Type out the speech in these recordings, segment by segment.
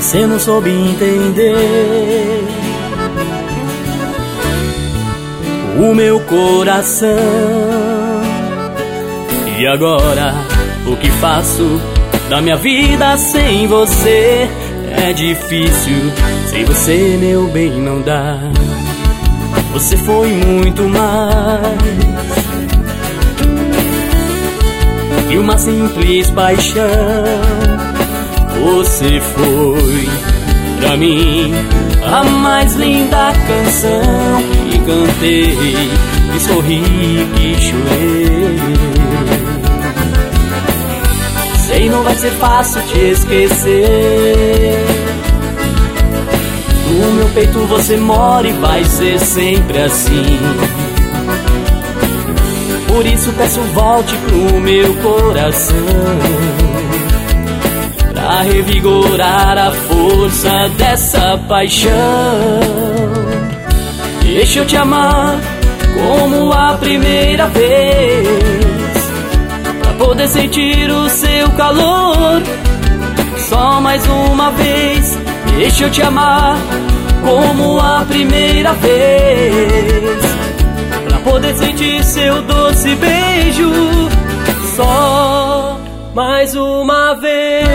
você não soube entender o meu coração. E agora, o que faço da minha vida sem você? É difícil, sem você meu bem não dá. Você foi muito mais que uma simples paixão. Você foi pra mim a mais linda canção. E cantei, e sorri, que chorei. Sei, não vai ser fácil te esquecer. No meu peito você mora e vai ser sempre assim. Por isso peço, volte pro meu coração, pra revigorar a força dessa paixão. Deixa eu te amar como a primeira vez, pra poder sentir o seu calor. Só mais uma vez. Deixa eu te amar como a primeira vez, pra poder sentir seu doce beijo. Só mais uma vez.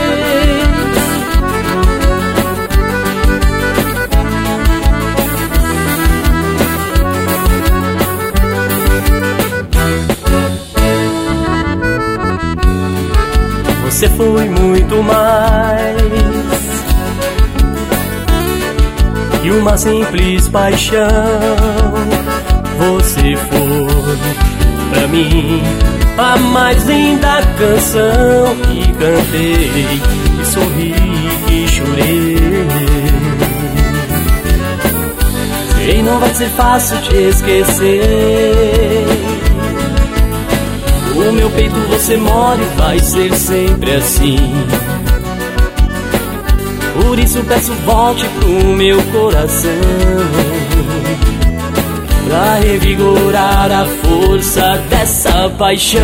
Você foi muito mais que uma simples paixão. Você foi pra mim a mais linda canção. E cantei, e sorri, e chorei. Sei, não vai ser fácil te esquecer. No meu peito você mora e vai ser sempre assim. Por isso peço, volte pro meu coração, pra revigorar a força dessa paixão.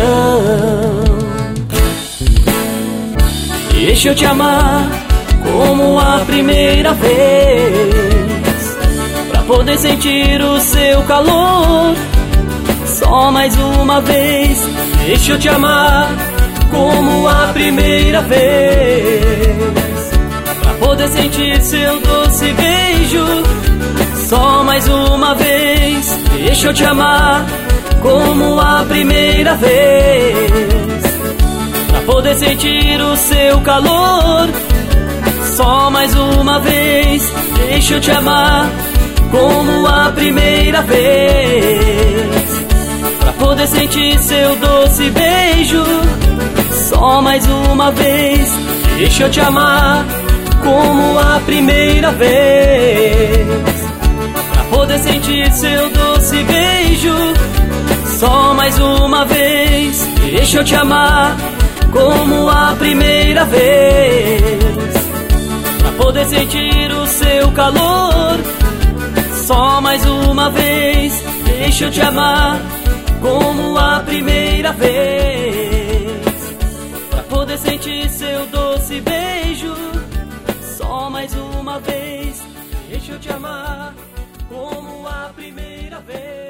Deixa eu te amar como a primeira vez, pra poder sentir o seu calor. Só mais uma vez. Deixa eu te amar como a primeira vez, pra poder sentir seu doce beijo. Só mais uma vez. Deixa eu te amar como a primeira vez, pra poder sentir o seu calor. Só mais uma vez. Deixa eu te amar como a primeira vez, pra poder sentir seu doce beijo. Só mais uma vez. Deixa eu te amar como a primeira vez, pra poder sentir seu doce beijo. Só mais uma vez. Deixa eu te amar como a primeira vez, pra poder sentir o seu calor. Só mais uma vez. Deixa eu te amar como a primeira vez, pra poder sentir seu doce beijo. Só mais uma vez. Deixa eu te amar como a primeira vez.